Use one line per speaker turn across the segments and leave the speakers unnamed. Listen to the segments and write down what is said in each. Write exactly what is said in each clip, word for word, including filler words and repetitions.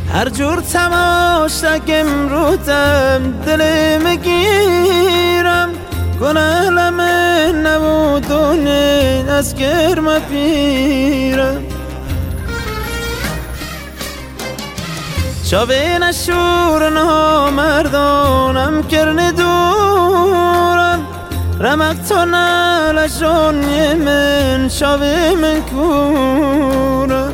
هر جور تماشک امروزم دل مگیرم گناه لمه نبودونه از گرم پیرم شاوه نشور نامردانم کرنه دورم رمق تو نلشون من شاوه من کورم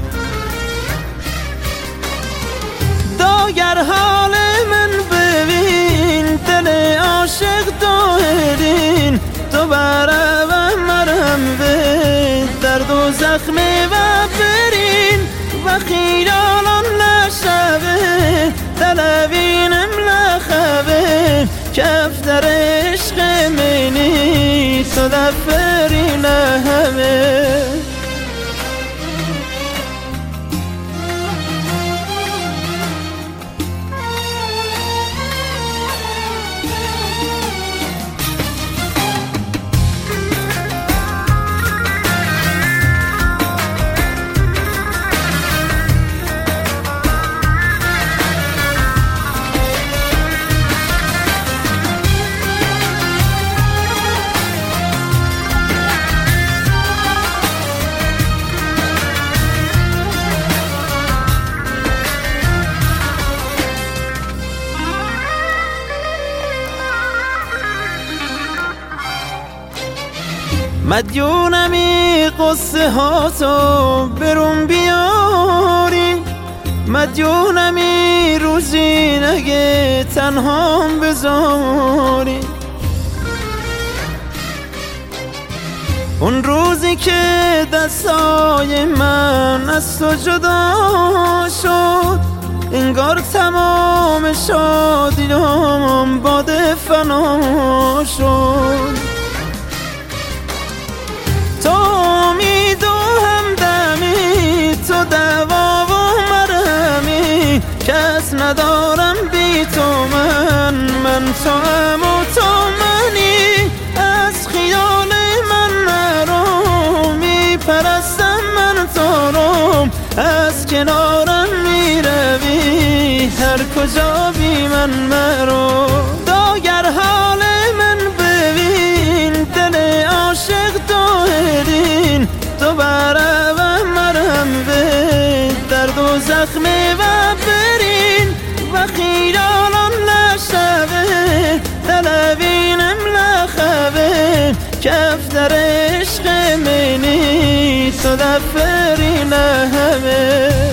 داگر حال من ببین دل عاشق دارین تو بره و مرهم به درد و زخم و برین و خیالان نشبه دلوینم لخبه کف در عشق منی تو دفرین همه مدیونمی قصه ها تو برون بیاری مدیونمی روزی نگه تنهام بذاری اون روزی که دستای من از تو جدا شد انگار تمام شادیام باد فنا شد تو امید و همدمی تو دوا و مرهمی کس ندارم بی تو من من تو هم و تو منی از خیال من نرو میپرستم من تو رو از کنارم میروی هر کجا بی من مرو داگر حال من ببین دل عاشق دارین تو بره و مرهم به درد و زخم و برین و خیالان نشبه دلوینم لخبه کف در عشق منی تو دفرین همه